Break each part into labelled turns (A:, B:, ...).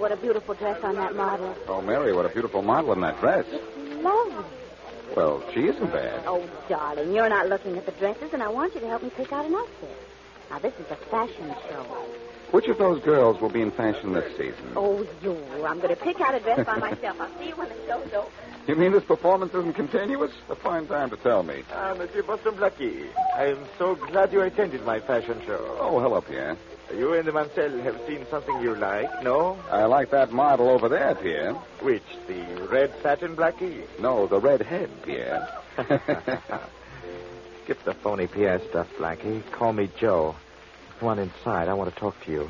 A: what a beautiful dress on that model.
B: Oh, Mary, what a beautiful model in that dress.
A: It's lovely.
B: Well, she isn't bad.
A: Oh, darling, you're not looking at the dresses, and I want you to help me pick out an outfit. Now, this is a fashion show.
B: Which of those girls will be in fashion this season?
A: Oh, you. I'm going to pick out a dress by myself. I'll see you when the show's over.
B: You mean this performance isn't continuous? A fine time to tell me.
C: Monsieur Boston Blackie. I am so glad you attended my fashion show.
B: Oh, hello, Pierre.
C: You and Mansell have seen something you like, no?
B: I like that model over there, Pierre.
C: Which? The red satin Blackie?
B: No, the red head, Pierre.
C: Skip the phony Pierre stuff, Blackie. Call me Joe. Come on inside. I want to talk to you.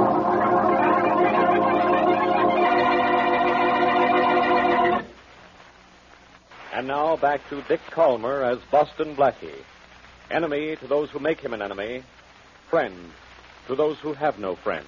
D: And now back to Dick Calmer as Boston Blackie. Enemy to those who make him an enemy. Friend to those who have no friends.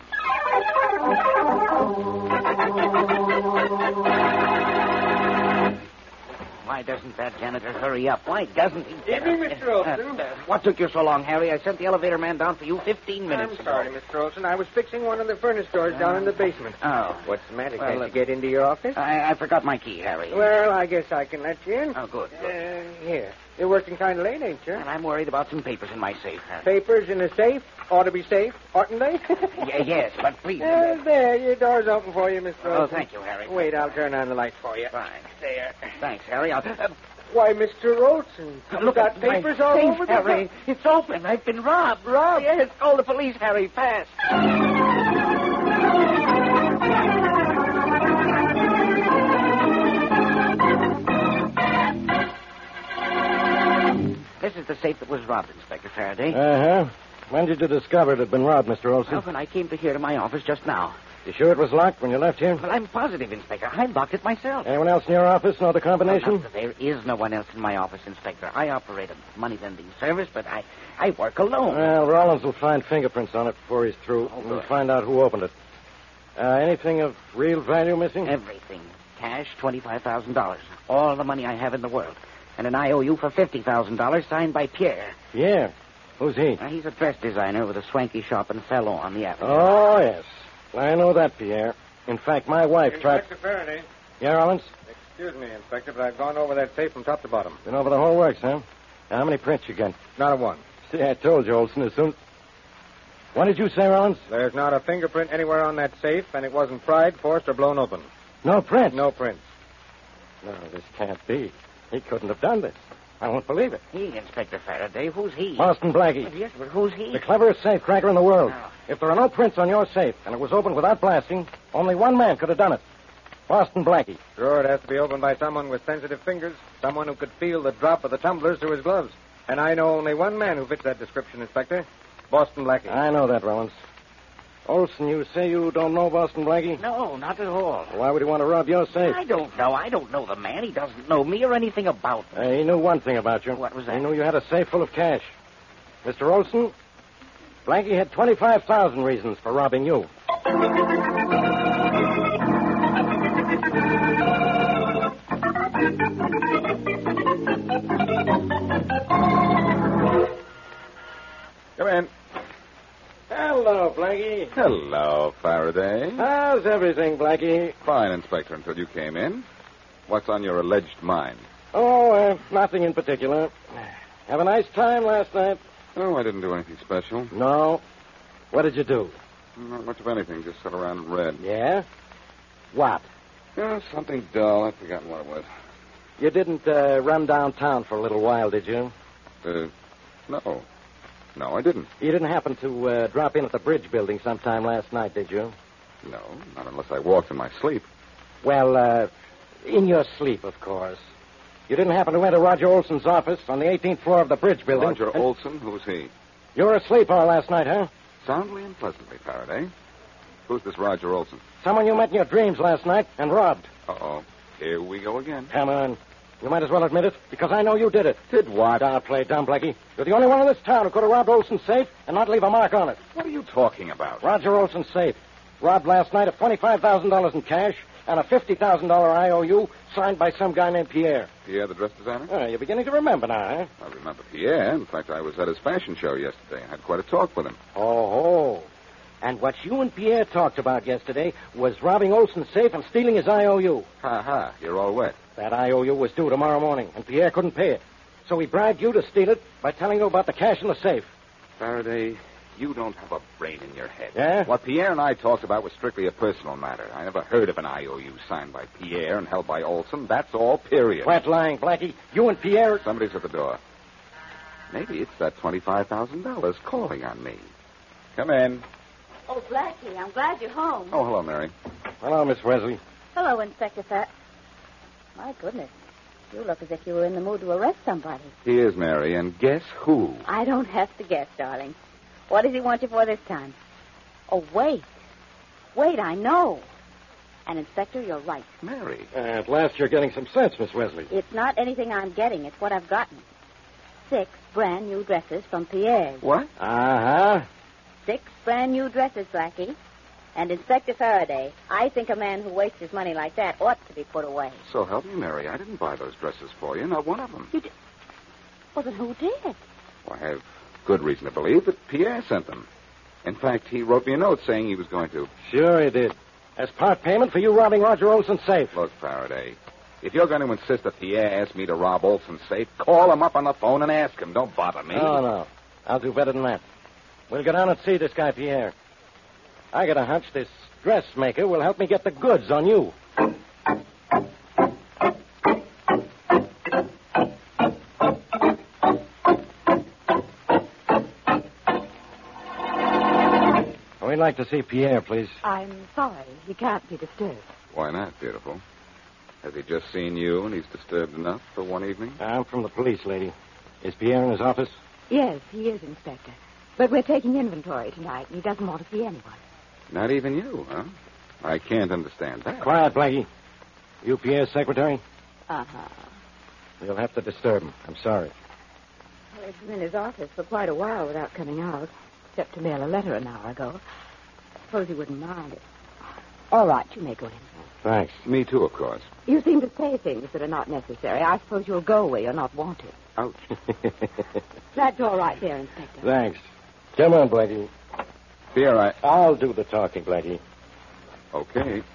E: Why doesn't that janitor hurry up? Why doesn't he?
F: Evening, Mr. Olson.
E: What took you so long, Harry? I sent the elevator man down for you 15 minutes
F: I'm
E: ago.
F: sorry, Mr. Olson. I was fixing one of the furnace doors down in the basement.
E: Oh.
F: What's the matter?
E: Well,
F: Can't you get into your office?
E: I forgot my key, Harry.
F: Well, I guess I can let you in.
E: Oh, good.
F: Here. You're working kind of late, ain't you?
E: And I'm worried about some papers in my safe, Harry.
F: Papers in a safe? Ought to be safe, oughtn't they?
E: Yes, but please.
F: There, your door's open for you, Mr. Olson.
E: Oh, thank you, Harry.
F: Wait, I'll turn on the light for you.
E: Fine.
F: There.
E: Thanks, Harry.
F: Why, Mr. Olson,
E: Look
F: got
E: at
F: papers
E: my
F: all
E: safe,
F: over
E: Harry. It's open. I've been robbed.
F: Robbed?
E: Yes. Call the police, Harry. Fast. This is the safe that was robbed, Inspector Faraday.
G: Uh-huh. When did you discover it had been robbed, Mr. Olson?
E: Well, when I came to here to my office just now.
G: You sure it was locked when you left here?
E: Well, I'm positive, Inspector. I locked it myself.
G: Anyone else in your office know the combination?
E: There is no one else in my office, Inspector. I operate a money lending service, but I work alone.
G: Well, Rollins will find fingerprints on it before he's through. We'll find out who opened it. Anything of real value missing?
E: Everything. Cash, $25,000. All the money I have in the world. And an IOU for $50,000 signed by Pierre.
G: Yeah. Who's he?
E: He's a dress designer with a swanky shop in Salon on the avenue.
G: Oh, yes. I know that, Pierre. In fact, my wife tried...
F: Inspector Faraday.
G: Yeah, Rollins?
F: Excuse me, Inspector, but I've gone over that safe from top to bottom.
G: Been over the whole works, huh? How many prints you got?
F: Not a one.
G: See, I told you, Olson, as soon... What did you say, Rollins?
F: There's not a fingerprint anywhere on that safe, and it wasn't pried, forced, or blown open.
G: No prints?
F: No prints.
G: No, this can't be. He couldn't have done this. I won't believe it.
E: He, Inspector Faraday. Who's he?
G: Boston Blackie.
E: Yes, but who's he?
G: The cleverest safe cracker in the world.
E: Oh.
G: If there are no prints on your safe and it was opened without blasting, only one man could have done it. Boston Blackie.
F: Sure, it has to be opened by someone with sensitive fingers, someone who could feel the drop of the tumblers through his gloves. And I know only one man who fits that description, Inspector. Boston Blackie.
G: I know that, Rollins. Olson, you say you don't know Boston Blackie?
E: No, not at all.
G: Why would he want to rob your safe?
E: I don't know. I don't know the man. He doesn't know me or anything about me.
G: He knew one thing about you.
E: What was that?
G: He knew you had a safe full of cash. Mr. Olson, Blackie had 25,000 reasons for robbing you.
B: Come in.
G: Hello, Blackie.
B: Hello, Faraday.
G: How's everything, Blackie?
B: Fine, Inspector, until you came in. What's on your alleged mind?
G: Oh, nothing in particular. Have a nice time last night?
B: Oh, I didn't do anything special.
G: No. What did you do?
B: Not much of anything. Just sat around and read.
G: Yeah? What?
B: Something dull. I've forgotten what it was.
G: You didn't run downtown for a little while, did you?
B: No. No, I didn't.
G: You didn't happen to drop in at the bridge building sometime last night, did you?
B: No, not unless I walked in my sleep.
G: Well, in your sleep, of course. You didn't happen to enter Roger Olson's office on the 18th floor of the bridge building?
B: Roger Olson? Who's he?
G: You were asleep all last night, huh?
B: Soundly and pleasantly, Faraday. Who's this Roger Olson?
G: Someone you met in your dreams last night and robbed.
B: Uh-oh. Here we go again.
G: Come on. You might as well admit it, because I know you did it.
B: Did what?
G: Don't play dumb, Blackie. You're the only one in this town who could have robbed Olson's safe and not leave a mark on it.
B: What are you talking about?
G: Roger Olson's safe. Robbed last night of $25,000 in cash and a $50,000 IOU signed by some guy named Pierre.
B: Pierre, the dress designer?
G: You're beginning to remember now, huh?
B: I remember Pierre. In fact, I was at his fashion show yesterday and had quite a talk with him.
G: Oh. And what you and Pierre talked about yesterday was robbing Olson's safe and stealing his IOU.
B: Ha. You're all wet.
G: That IOU was due tomorrow morning, and Pierre couldn't pay it. So he bribed you to steal it by telling you about the cash in the safe.
B: Faraday, you don't have a brain in your head.
G: Yeah?
B: What Pierre and I talked about was strictly a personal matter. I never heard of an IOU signed by Pierre and held by Olson. That's all, period.
G: Flat lying, Blackie. You and Pierre...
B: Somebody's at the door. Maybe it's that $25,000 calling on me. Come in.
A: Oh, Blackie, I'm glad you're home.
B: Oh, hello, Mary.
G: Hello, Miss Wesley.
A: Hello, Inspector Fat. My goodness. You look as if you were in the mood to arrest somebody.
B: He is, Mary, and guess who?
A: I don't have to guess, darling. What does he want you for this time? Oh, wait. Wait, I know. And, Inspector, you're right.
B: Mary.
G: At last you're getting some sense, Miss Wesley.
A: It's not anything I'm getting. It's what I've gotten. 6 brand new dresses from Pierre.
B: What?
G: Uh-huh.
A: 6 brand new dresses, Blackie. And Inspector Faraday, I think a man who wastes his money like that ought to be put away.
B: So help me, Mary. I didn't buy those dresses for you, not one of them.
A: You did? Well, then who did?
B: Well, I have good reason to believe that Pierre sent them. In fact, he wrote me a note saying he was going to.
G: Sure he did. As part payment for you robbing Roger Olson's safe.
B: Look, Faraday, if you're going to insist that Pierre asked me to rob Olson's safe, call him up on the phone and ask him. Don't bother me.
G: No. I'll do better than that. We'll go down and see this guy, Pierre. I got a hunch this dressmaker will help me get the goods on you. We'd like to see Pierre, please.
A: I'm sorry. He can't be disturbed.
B: Why not, beautiful? Has he just seen you and he's disturbed enough for one evening?
G: I'm from the police, lady. Is Pierre in his office?
H: Yes, he is, Inspector. But we're taking inventory tonight, and he doesn't want to see anyone.
B: Not even you, huh? I can't understand that.
G: Quiet, Blackie. You Pierre's secretary?
H: Uh-huh.
G: You'll have to disturb him. I'm sorry.
H: Well, he's been in his office for quite a while without coming out, except to mail a letter an hour ago. Suppose he wouldn't mind it. All right, you may go in.
G: Thanks.
B: Me too, of course.
H: You seem to say things that are not necessary. I suppose you'll go where you're not wanted.
B: Ouch.
H: That's all right there, Inspector.
G: Thanks. Come on, Blackie.
B: Pierre,
G: I'll do the talking, Blackie.
B: Okay.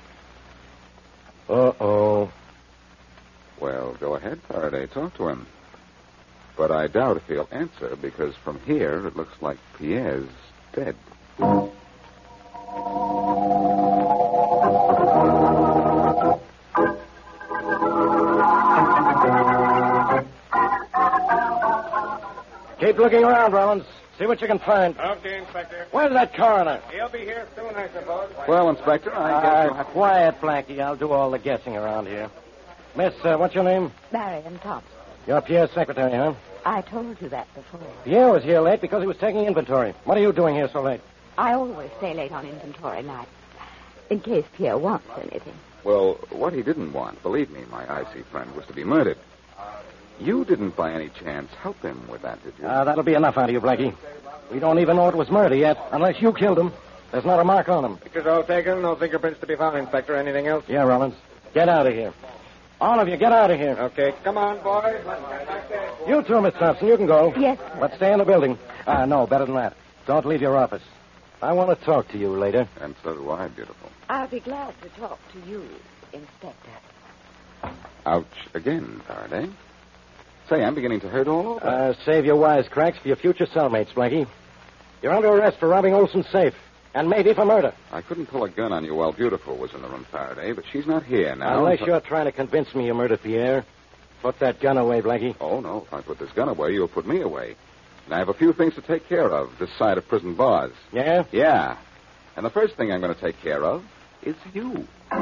G: Uh-oh.
B: Well, go ahead, Faraday. Talk to him. But I doubt if he'll answer, because from here it looks like Pierre's dead.
G: Keep looking around, Rollins. See what you can find.
F: Okay, Inspector.
G: Where's that coroner?
F: He'll be here soon, I suppose.
B: Well, Inspector, I guess you'll have to...
G: Quiet, Blackie. I'll do all the guessing around here. Miss, what's your name?
H: Marion Thompson.
G: You're Pierre's secretary, huh?
H: I told you that before.
G: Pierre was here late because he was taking inventory. What are you doing here so late?
H: I always stay late on inventory night, in case Pierre wants anything.
B: Well, what he didn't want, believe me, my icy friend, was to be murdered. You didn't by any chance help him with that, did you?
G: That'll be enough out of you, Blackie. We don't even know it was murder yet, unless you killed him. There's not a mark on him.
F: Pictures all taken, no fingerprints to be found, Inspector. Anything else?
G: Yeah, Rollins. Get out of here. All of you, get out of here.
F: Okay, come on, boys. Let's get back there.
G: You too, Miss Thompson. You can go.
H: Yes, sir.
G: But stay in the building. No, better than that. Don't leave your office. I want to talk to you later.
B: And so do I, beautiful.
H: I'll be glad to talk to you, Inspector.
B: Ouch again, Faraday. Say, I'm beginning to hurt all over.
G: Save your wisecracks for your future cellmates, Blackie. You're under arrest for robbing Olson's safe, and maybe for murder.
B: I couldn't pull a gun on you while Beautiful was in the room, Faraday, but she's not here now.
G: Unless you're trying to convince me you murdered Pierre. Put that gun away, Blackie.
B: Oh, no. If I put this gun away, you'll put me away. And I have a few things to take care of this side of prison bars.
G: Yeah?
B: Yeah. And the first thing I'm going to take care of is you.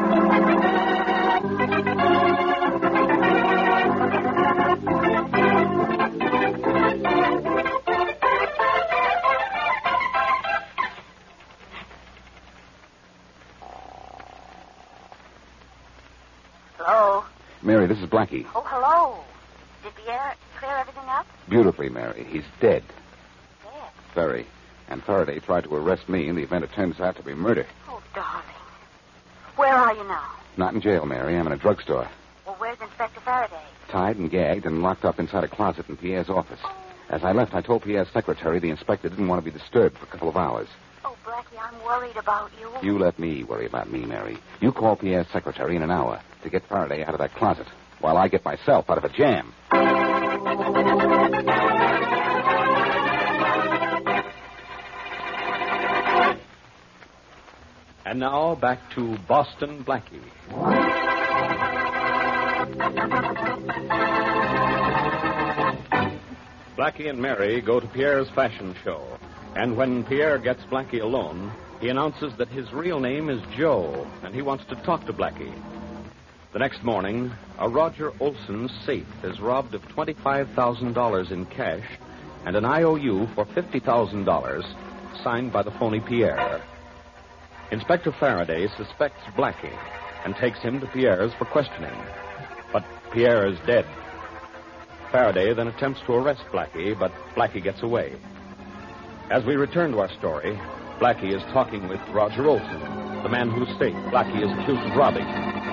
A: Hello?
B: Mary, this is Blackie.
A: Oh, hello. Did Pierre clear everything up?
B: Beautifully, Mary. He's dead.
A: Dead?
B: Very. And Faraday tried to arrest me in the event it turns out to be murder.
A: Oh, darling. Where are you now?
B: Not in jail, Mary. I'm in a drugstore.
A: Well, where's Inspector Faraday?
B: Tied and gagged and locked up inside a closet in Pierre's office. As I left, I told Pierre's secretary the inspector didn't want to be disturbed for a couple of hours.
A: Oh, Blackie,
I: Blackie. I'm worried about you.
B: You let me worry about me, Mary. You call Pierre's secretary in an hour to get Faraday out of that closet while I get myself out of a jam.
D: And now back to Boston Blackie. Blackie and Mary go to Pierre's fashion show. And when Pierre gets Blackie alone, he announces that his real name is Joe, and he wants to talk to Blackie. The next morning, a Roger Olson safe is robbed of $25,000 in cash and an IOU for $50,000 signed by the phony Pierre. Inspector Faraday suspects Blackie and takes him to Pierre's for questioning. But Pierre is dead. Faraday then attempts to arrest Blackie, but Blackie gets away. As we return to our story, Blackie is talking with Roger Olson, the man whose safe Blackie is accused of robbing.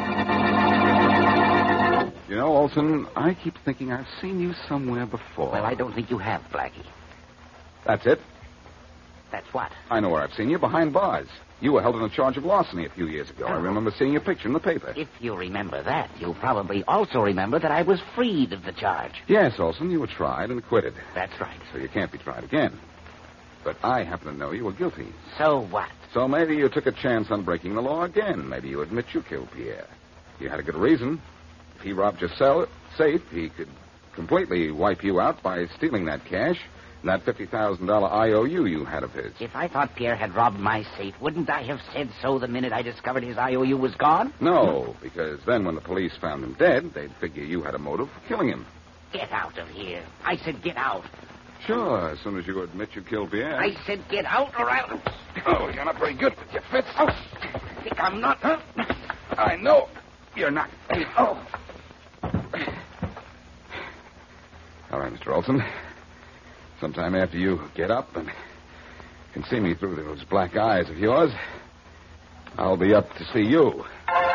B: You know, Olson, I keep thinking I've seen you somewhere before.
E: Well, I don't think you have, Blackie.
B: That's it.
E: That's what?
B: I know where I've seen you, behind bars. You were held on a charge of larceny a few years ago. I remember seeing your picture in the paper.
E: If you remember that, you probably also remember that I was freed of the charge.
B: Yes, Olson, you were tried and acquitted.
E: That's right.
B: So you can't be tried again. But I happen to know you were guilty.
E: So what?
B: So maybe you took a chance on breaking the law again. Maybe you admit you killed Pierre. You had a good reason. If he robbed your safe, he could completely wipe you out by stealing that cash and that $50,000 IOU you had of his.
E: If I thought Pierre had robbed my safe, wouldn't I have said so the minute I discovered his IOU was gone?
B: No, because then when the police found him dead, they'd figure you had a motive for killing him.
E: Get out of here. I said get out.
B: Sure, as soon as you admit you killed Pierre.
E: I said get out or I'll...
B: Oh, you're not very good with your fits.
E: Oh, think I'm not, huh?
B: I know you're not.
E: Oh.
B: All right, Mr. Olson. Sometime after you get up and can see me through those black eyes of yours, I'll be up to see you.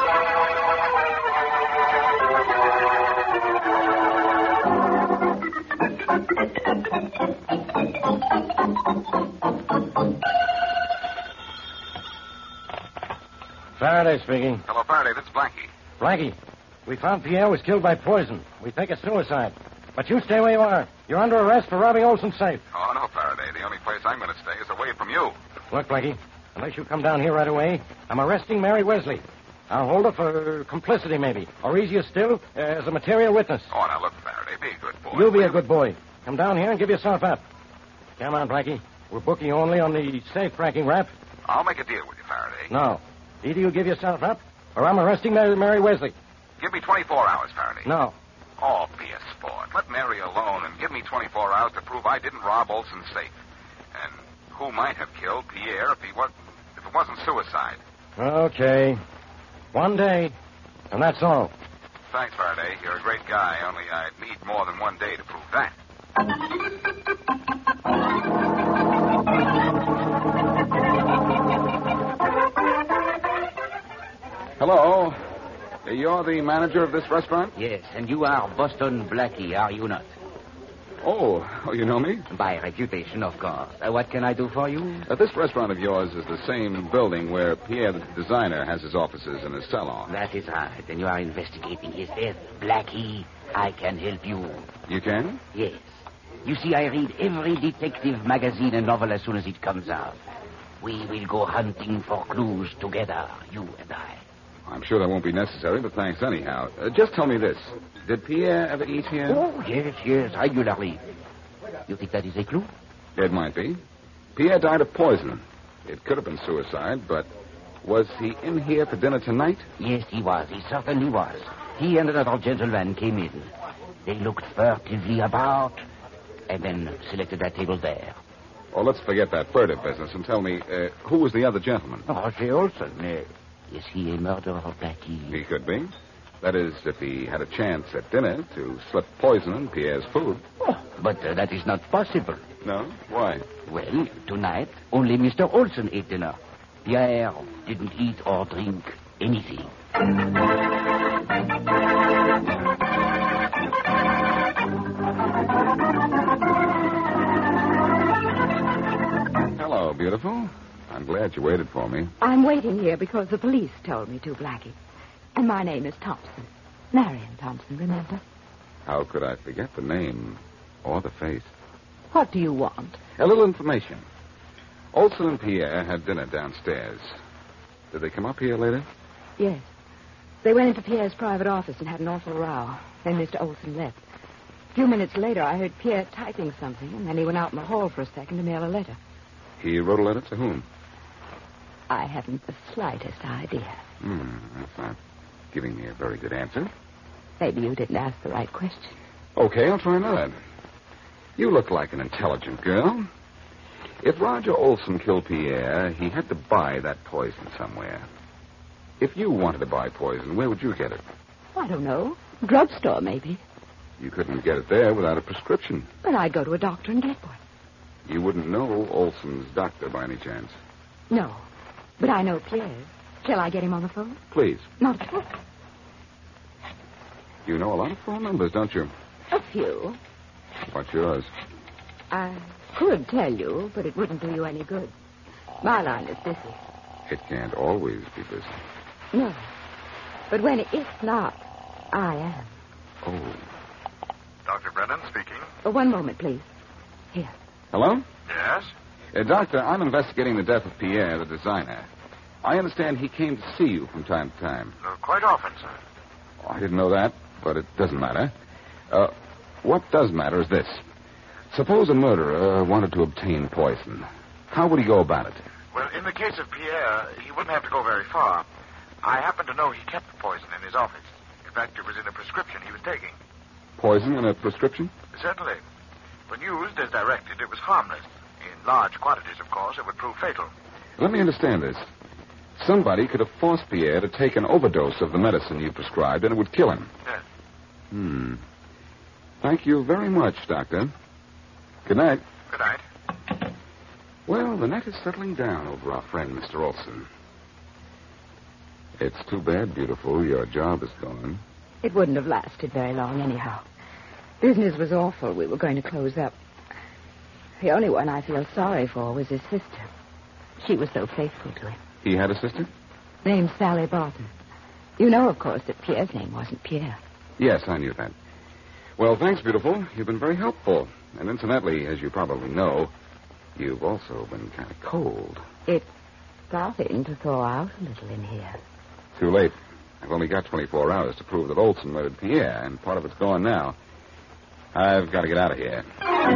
G: Faraday speaking.
B: Hello, Faraday. This is Blackie.
G: Blackie, we found Pierre was killed by poison. We think it's suicide. But you stay where you are. You're under arrest for robbing Olson's safe.
B: Oh, no, Faraday. The only place I'm going to stay is away from you.
G: Look, Blackie, unless you come down here right away, I'm arresting Mary Wesley. I'll hold her for complicity, maybe. Or easier still, as a material witness.
B: Oh, now look, Faraday. Be a good boy.
G: You'll be a good boy. Come down here and give yourself up. Come on, Blackie. We're booking you only on the safe cracking rap.
B: I'll make a deal with you, Faraday.
G: No. Either you give yourself up, or I'm arresting Mary Wesley.
B: Give me 24 hours, Faraday.
G: No.
B: Oh, be a sport. Let Mary alone and give me 24 hours to prove I didn't rob Olson's safe. And who might have killed Pierre if it wasn't suicide?
G: Okay. One day, and that's all.
B: Thanks, Faraday. You're a great guy, only I'd need more than one day to prove that. Hello. You're the manager of this restaurant?
E: Yes, and you are Boston Blackie, are you not?
B: Oh, you know me?
E: By reputation, of course. What can I do for you?
B: This restaurant of yours is the same building where Pierre, the designer, has his offices and his salon.
E: That is right, and you are investigating his death. Blackie, I can help you.
B: You can?
E: Yes. You see, I read every detective magazine and novel as soon as it comes out. We will go hunting for clues together, you and I.
B: I'm sure that won't be necessary, but thanks anyhow. Just tell me this. Did Pierre ever eat here?
E: Oh, yes, regularly. You think that is a clue?
B: It might be. Pierre died of poison. It could have been suicide, but was he in here for dinner tonight?
E: Yes, he was. He certainly was. He and another gentleman came in. They looked furtively about and then selected that table there.
B: Oh, let's forget that furtive business and tell me, who was the other gentleman?
E: Roger Olson. Is he a murderer, Blackie?
B: He could be. That is, if he had a chance at dinner to slip poison in Pierre's food.
E: Oh, but that is not possible.
B: No? Why?
E: Well, tonight, only Mr. Olson ate dinner. Pierre didn't eat or drink anything. Hello,
B: beautiful. I'm glad you waited for me.
H: I'm waiting here because the police told me to, Blackie. And my name is Thompson. Marion Thompson, remember?
B: How could I forget the name or the face?
H: What do you want?
B: A little information. Olson and Pierre had dinner downstairs. Did they come up here later?
H: Yes. They went into Pierre's private office and had an awful row. Then Mr. Olson left. A few minutes later, I heard Pierre typing something, and then he went out in the hall for a second to mail a letter.
B: He wrote a letter to whom?
H: I haven't the slightest idea.
B: That's not giving me a very good answer.
H: Maybe you didn't ask the right question.
B: Okay, I'll try another. You look like an intelligent girl. If Roger Olson killed Pierre, he had to buy that poison somewhere. If you wanted to buy poison, where would you get it?
H: I don't know. Drugstore, maybe.
B: You couldn't get it there without a prescription.
H: But I'd go to a doctor and get one.
B: You wouldn't know Olson's doctor by any chance.
H: No. But I know Pierre's. Shall I get him on the phone?
B: Please.
H: Not at all.
B: You know a lot of phone numbers, don't you?
H: A few.
B: What's yours?
H: I could tell you, but it wouldn't do you any good. My line is busy.
B: It can't always be busy.
H: No. But when it's not, I am.
B: Oh.
I: Dr. Brennan speaking.
H: One moment, please. Here.
B: Hello?
I: Yes?
B: Doctor, I'm investigating the death of Pierre, the designer. I understand he came to see you from time to time.
I: Quite often, sir.
B: Oh, I didn't know that, but it doesn't matter. What does matter is this. Suppose a murderer wanted to obtain poison. How would he go about it?
I: Well, in the case of Pierre, he wouldn't have to go very far. I happen to know he kept the poison in his office. In fact, it was in a prescription he was taking.
B: Poison in a prescription?
I: Certainly. When used as directed, it was harmless. In large quantities, of course, it would prove fatal.
B: Let me understand this. Somebody could have forced Pierre to take an overdose of the medicine you prescribed, and it would kill him.
I: Yes.
B: Thank you very much, Doctor. Good night.
I: Good night.
B: Well, the net is settling down over our friend, Mr. Olson. It's too bad, beautiful. Your job is gone.
H: It wouldn't have lasted very long anyhow. Business was awful. We were going to close up. The only one I feel sorry for was his sister. She was so faithful to him.
B: He had a sister?
H: Named Sally Barton. You know, of course, that Pierre's name wasn't Pierre.
B: Yes, I knew that. Well, thanks, beautiful. You've been very helpful. And incidentally, as you probably know, you've also been kind of cold.
H: It's starting to thaw out a little in here.
B: Too late. I've only got 24 hours to prove that Olson murdered Pierre, and part of it's gone now. I've got to get out of here.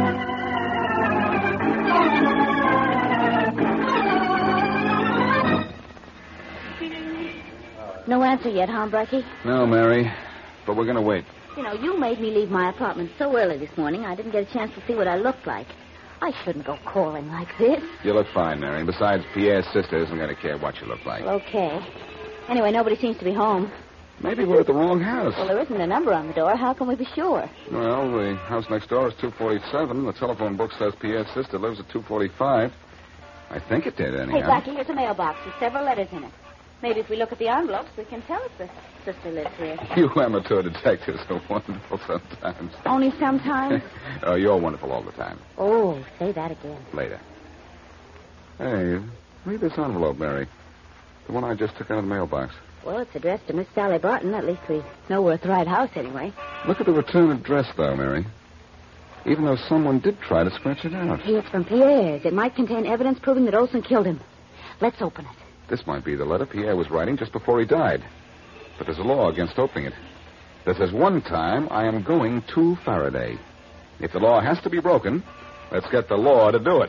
A: No answer yet, huh, Blackie?
B: No, Mary, but we're going to wait.
A: You know, you made me leave my apartment so early this morning, I didn't get a chance to see what I looked like. I shouldn't go calling like this.
B: You look fine, Mary. Besides, Pierre's sister isn't going to care what you look like.
A: Well, okay. Anyway, nobody seems to be home.
B: Maybe we're at the wrong house.
A: Well, there isn't a number on the door. How can we be sure?
B: Well, the house next door is 247. The telephone book says Pierre's sister lives at 245. I think it did, anyhow.
A: Hey, Blackie, here's a mailbox with several letters in it. Maybe if we look at the envelopes, we can tell if the sister lives here.
B: You amateur detectives are wonderful sometimes.
A: Only sometimes?
B: Oh, you're wonderful all the time.
A: Oh, say that again.
B: Later. Hey, read this envelope, Mary. The one I just took out of the mailbox.
A: Well, it's addressed to Miss Sally Barton. At least we know we're at the right house anyway.
B: Look at the return address, though, Mary. Even though someone did try to scratch it out.
A: Hey, it's from Pierre's. It might contain evidence proving that Olson killed him. Let's open it.
B: This might be the letter Pierre was writing just before he died. But there's a law against opening it. That says, one time I am going to Faraday. If the law has to be broken, let's get the law to do it.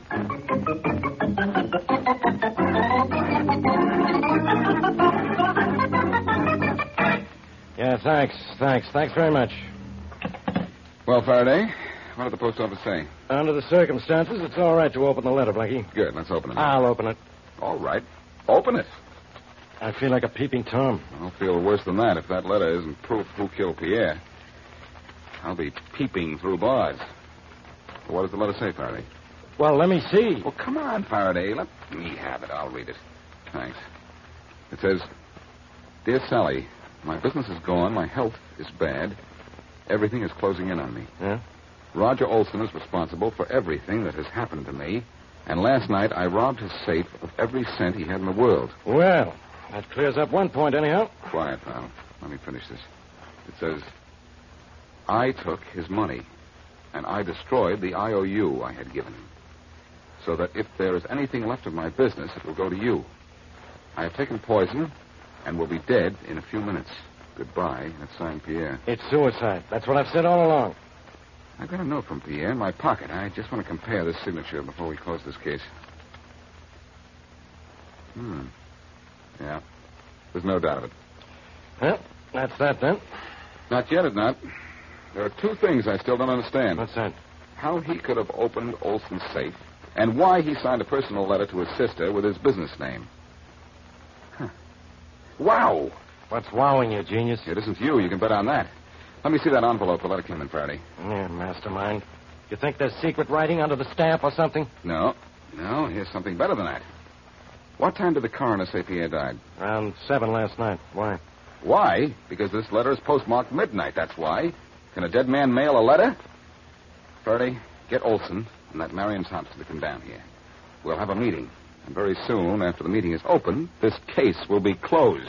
G: Yeah, thanks. Thanks very much.
B: Well, Faraday, what did the post office say?
G: Under the circumstances, it's all right to open the letter, Blackie.
B: Good, let's open it.
G: I'll open it.
B: All right. Open it.
G: I feel like a peeping Tom.
B: I'll feel worse than that if that letter isn't proof who killed Pierre. I'll be peeping through bars. What does the letter say, Faraday?
G: Well, let me see.
B: Well, come on, Faraday. Let me have it. I'll read it. Thanks. It says, Dear Sally, my business is gone. My health is bad. Everything is closing in on me.
G: Yeah?
B: Roger Olson is responsible for everything that has happened to me. And last night, I robbed his safe of every cent he had in the world.
G: Well, that clears up one point, anyhow.
B: Quiet, pal. Let me finish this. It says, I took his money, and I destroyed the IOU I had given him, so that if there is anything left of my business, it will go to you. I have taken poison and will be dead in a few minutes. Goodbye. And it's signed Pierre.
G: It's suicide. That's what I've said all along.
B: I've got a note from Pierre in my pocket. I just want to compare this signature before we close this case. Yeah. There's no doubt of it.
G: Well, that's that then.
B: Not yet, not. There are two things I still don't understand.
G: What's that?
B: How he could have opened Olson's safe, and why he signed a personal letter to his sister with his business name. Huh. Wow!
G: What's wowing you, genius?
B: It isn't you. You can bet on that. Let me see that envelope the letter came in, Faraday.
G: Yeah, mastermind. You think there's secret writing under the stamp or something?
B: No. Here's something better than that. What time did the coroner say Pierre died?
G: Around 7 last night. Why?
B: Why? Because this letter is postmarked midnight, that's why. Can a dead man mail a letter? Faraday, get Olson and that Marion Thompson to come down here. We'll have a meeting. And very soon, after the meeting is open, this case will be closed.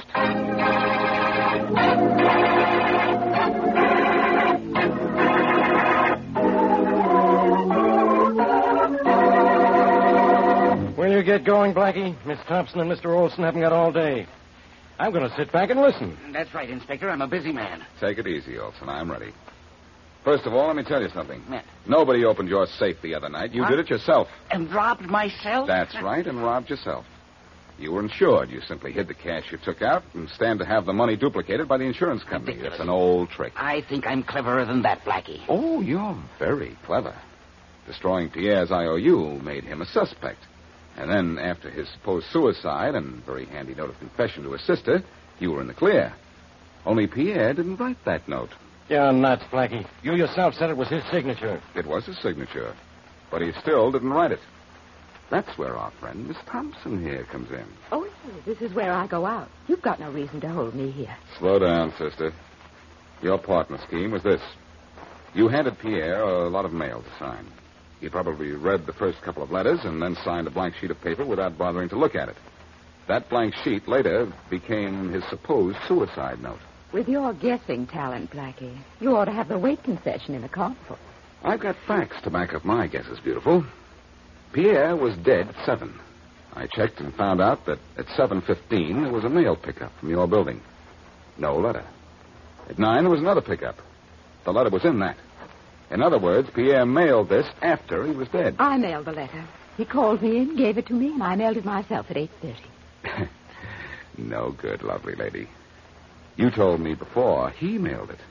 G: Will you get going, Blackie? Miss Thompson and Mr. Olson haven't got all day. I'm going to sit back and listen.
E: That's right, Inspector. I'm a busy man.
B: Take it easy, Olson. I'm ready. First of all, let me tell you something.
E: Yeah.
B: Nobody opened your safe the other night. You did it yourself.
E: And robbed myself?
B: That's right, and robbed yourself. You were insured. You simply hid the cash you took out and stand to have the money duplicated by the insurance company.
E: Ridiculous.
B: It's an old trick.
E: I think I'm cleverer than that, Blackie.
B: Oh, you're very clever. Destroying Pierre's IOU made him a suspect. And then, after his supposed suicide and very handy note of confession to his sister, you were in the clear. Only Pierre didn't write that note.
G: You're nuts, Blackie. You yourself said it was his signature.
B: It was his signature, but he still didn't write it. That's where our friend Miss Thompson here comes in.
H: Oh, this is where I go out. You've got no reason to hold me here.
B: Slow down, sister. Your partner scheme was this. You handed Pierre a lot of mail to sign. He probably read the first couple of letters and then signed a blank sheet of paper without bothering to look at it. That blank sheet later became his supposed suicide note.
H: With your guessing talent, Blackie, you ought to have the weight concession in the console.
B: I've got facts to back up my guesses, beautiful. Pierre was dead at 7. I checked and found out that at 7:15 there was a mail pickup from your building. No letter. At 9 there was another pickup. The letter was in that. In other words, Pierre mailed this after he was dead.
H: I mailed the letter. He called me in, gave it to me, and I mailed it myself at 8:30.
B: No good, lovely lady. You told me before he mailed it.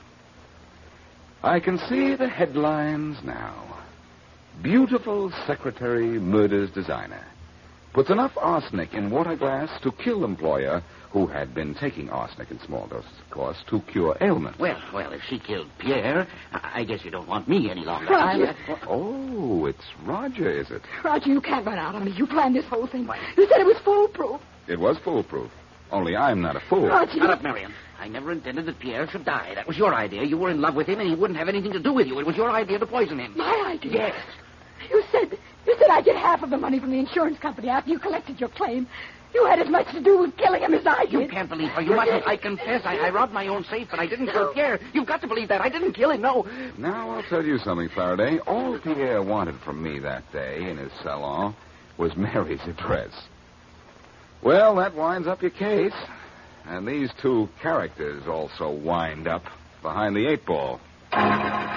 B: I can see the headlines now. Beautiful secretary murders designer. Puts enough arsenic in water glass to kill employer who had been taking arsenic in small doses, of course, to cure ailment.
E: Well, if she killed Pierre, I guess you don't want me any longer.
H: Roger.
B: Oh, it's Roger, is it?
H: Roger, you can't run out on me. You planned this whole thing. You said it was foolproof.
B: It was foolproof. Only I'm not a fool.
H: Roger.
E: Shut up, Marion. I never intended that Pierre should die. That was your idea. You were in love with him, and he wouldn't have anything to do with you. It was your idea to poison him.
H: My idea?
E: Yes.
H: You said I'd get half of the money from the insurance company after you collected your claim. You had as much to do with killing him as I did.
E: You can't believe her. You mustn't. I confess. I robbed my own safe, but I didn't kill Pierre. You've got to believe that. I didn't kill him, no.
B: Now, I'll tell you something, Faraday. All Pierre wanted from me that day in his salon was Mary's address. Well, that winds up your case. And these two characters also wind up behind the 8 ball.